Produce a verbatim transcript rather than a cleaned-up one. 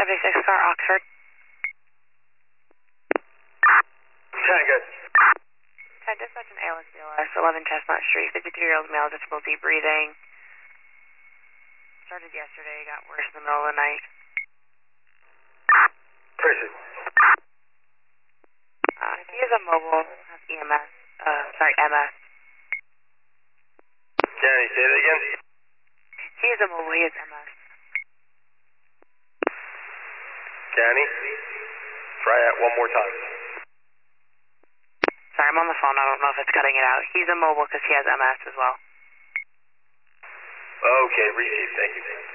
seventy-six car, Oxford. ten, good. ten, dispatch an A L S B L S, eleven Chestnut Street, fifty-three-year-old male, difficulty breathing. Started yesterday, got worse in the middle of the night. Appreciate it. Uh, he is a mobile, has E M S, uh, sorry, M S. Danny, say that again? He is a mobile, he is M S. Danny, try that one more time. Sorry, I'm on the phone, I don't know if it's cutting it out. He's a mobile because he has M S as well. Okay, receive, thank you.